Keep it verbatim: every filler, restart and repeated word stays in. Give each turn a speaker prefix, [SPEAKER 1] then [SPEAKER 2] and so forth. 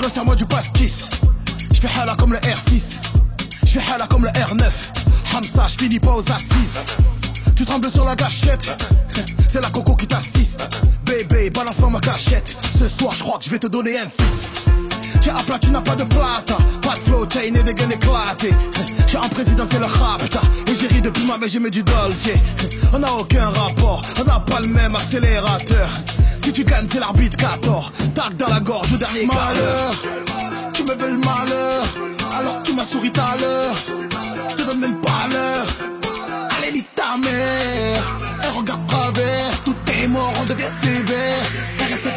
[SPEAKER 1] Frérot, serre-moi du pastis. J'fais hala comme le R six. J'fais hala comme le R neuf. Hamza, j'finis pas aux assises. Tu trembles sur la gâchette. C'est la coco qui t'assiste. Bébé, balance pas ma cachette. Ce soir, j'crois que j'vais te donner un fils. J'ai à plat, tu n'as pas de plata. Pas de flow, t'as une des gains éclatés. J'ai un président, c'est le rapta. Et j'ai ri depuis ma mais j'ai mis du Dolce. On n'a aucun rapport, on n'a pas le même accélérateur. Si tu gagnes, c'est l'arbitre quatorze. Tac dans la gorge, le dernier malheur. Tu me veux le malheur, alors que tu m'as souri tout à l'heure. Je te donne même pas l'heure. Allez, nique ta mère. Elle regarde travers, tout est mort, on devient sévère. R S